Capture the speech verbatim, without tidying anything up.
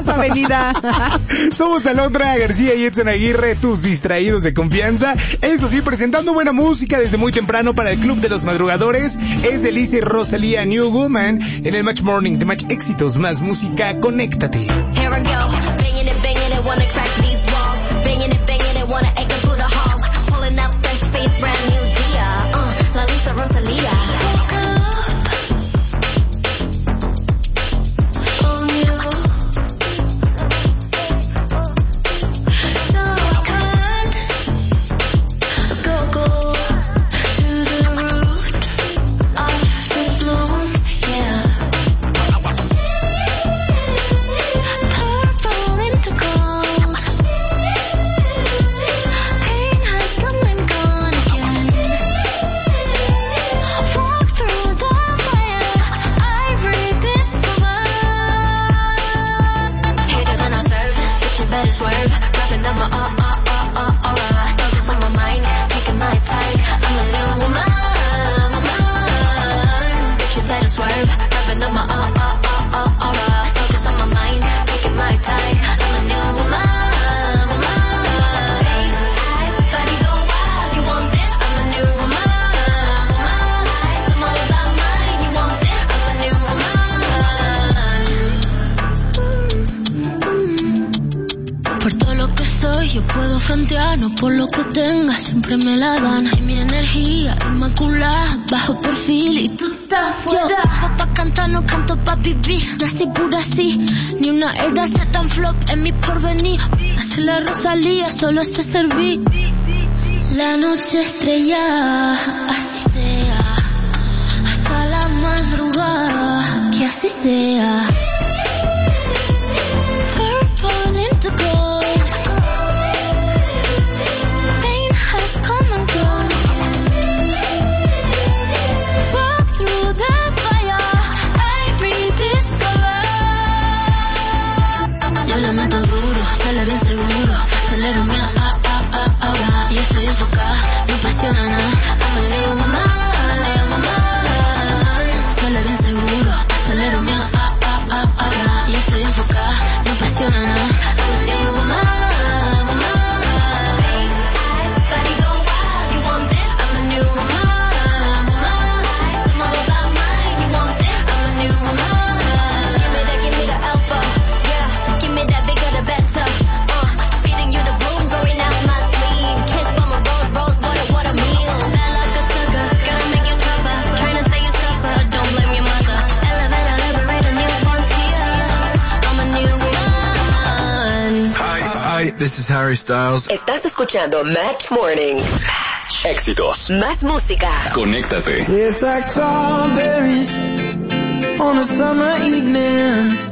más, Avenida. Somos Alondra García y Edson Aguirre, tus distraídos de confianza. Eso sí, presentando buena música desde muy temprano para el Club de los Madrugadores. Es Elise y Rosalía, New Woman, en el Match Morning de Match Éxitos. Más música, conéctate. Here I go, banging it, banging it, wanna crack these walls. Banging it, banging it, wanna echo through the halls. Pulling up fresh face, brand new Dia. Uh, La Lisa Rosalía. No por lo que tenga, siempre me la dan. Y mi energía inmaculada, bajo perfil y tú estás fuera. Yo vivo pa' cantar, no canto pa' vivir. Nací pura así, ni una era se tan flop en mi porvenir. Hace la Rosalía, solo sé servir. La noche estrellada, así sea. Hasta la madrugada, que así sea. Purple into gold. Bien seguro, acelero mi ah, ah, ah, ahora. Y estoy enfocada, no cuestiona nada. I'm a new woman, new woman. Sale bien seguro, acelero mi ah, ah, ah, ahora. Y estoy enfocada, no cuestiona nada. I'm a new woman, woman. Body go wild, you want this? I'm a new woman, woman. Some of us got mine, you want this? I'm a new woman. Give me that, give me the alpha, yeah. Give me that bigger, the better. This is Harry Styles. Estás escuchando Match Morning. Match. Éxitos. Más música. Conéctate. It's like strawberries on a summer evening.